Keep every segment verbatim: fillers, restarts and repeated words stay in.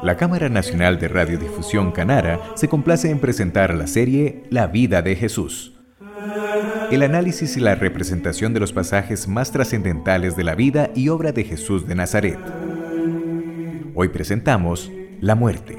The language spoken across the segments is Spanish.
La Cámara Nacional de Radiodifusión Canara se complace en presentar la serie La vida de Jesús. El análisis y la representación de los pasajes más trascendentales de la vida y obra de Jesús de Nazaret. Hoy presentamos la muerte.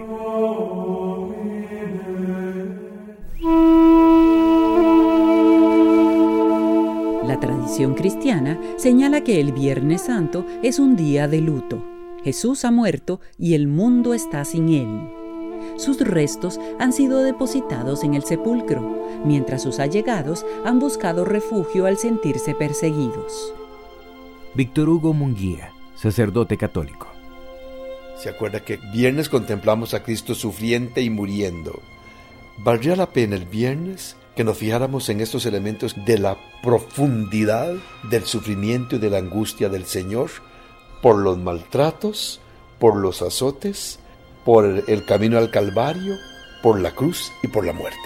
La tradición cristiana señala que el Viernes Santo es un día de luto. Jesús ha muerto y el mundo está sin él. Sus restos han sido depositados en el sepulcro, mientras sus allegados han buscado refugio al sentirse perseguidos. Víctor Hugo Munguía, sacerdote católico. Se acuerda que viernes contemplamos a Cristo sufriente y muriendo. ¿Valdría la pena el viernes que nos fijáramos en estos elementos de la profundidad del sufrimiento y de la angustia del Señor por los maltratos, por los azotes, por el camino al Calvario, por la cruz y por la muerte?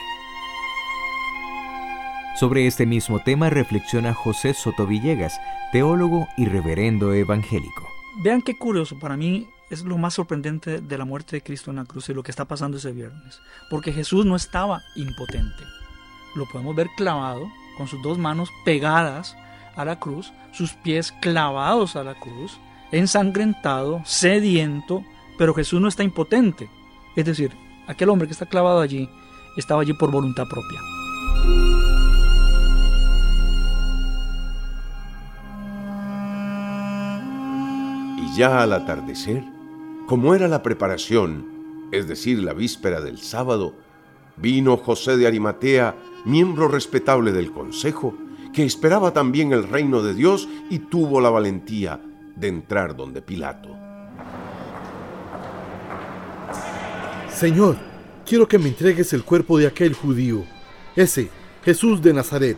Sobre este mismo tema reflexiona José Soto Villegas, teólogo y reverendo evangélico. Vean qué curioso, para mí es lo más sorprendente de la muerte de Cristo en la cruz y lo que está pasando ese viernes, porque Jesús no estaba impotente. Lo podemos ver clavado, con sus dos manos pegadas a la cruz, sus pies clavados a la cruz, ensangrentado, sediento, pero Jesús no está impotente. Es decir, aquel hombre que está clavado allí, estaba allí por voluntad propia. Y ya al atardecer, como era la preparación, es decir, la víspera del sábado, vino José de Arimatea, miembro respetable del consejo, que esperaba también el reino de Dios y tuvo la valentía de entrar donde Pilato. Señor, quiero que me entregues el cuerpo de aquel judío, ese Jesús de Nazaret.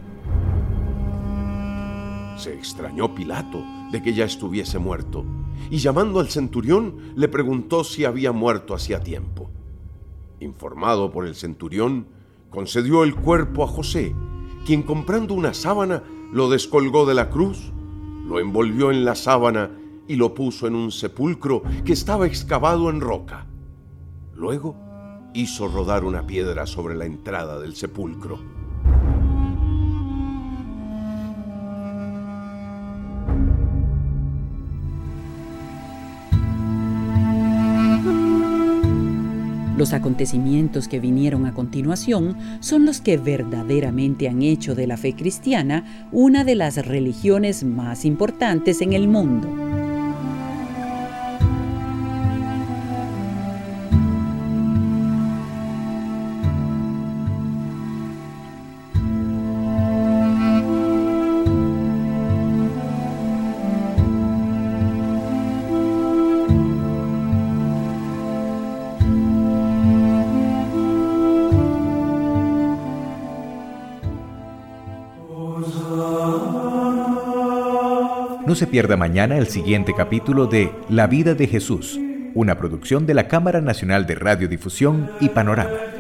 Se extrañó Pilato de que ya estuviese muerto, y llamando al centurión le preguntó si había muerto hacía tiempo. Informado por el centurión, concedió el cuerpo a José, quien comprando una sábana lo descolgó de la cruz, lo envolvió en la sábana y lo puso en un sepulcro que estaba excavado en roca. Luego hizo rodar una piedra sobre la entrada del sepulcro. Los acontecimientos que vinieron a continuación son los que verdaderamente han hecho de la fe cristiana una de las religiones más importantes en el mundo. No se pierda mañana el siguiente capítulo de La vida de Jesús, una producción de la Cámara Nacional de Radiodifusión y Panorama.